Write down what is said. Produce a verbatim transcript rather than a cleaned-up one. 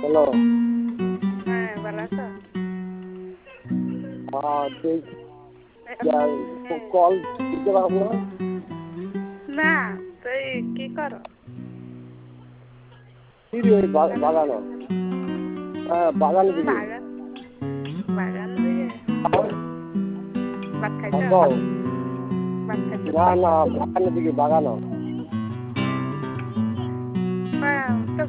Hello. হ্যাঁ, ভালো আছো? হ্যাঁ, সেই হ্যাঁ। কল দিতে পারবো না। না, তুই কি করো? কি রে হ্যালো, বাগানো? হ্যাঁ, বাগানের দিকে। বাগান বাগান দিকে ভাত খাইছো? কও। ভাত খাইছো? না না, বাগানের দিকে বাগানো।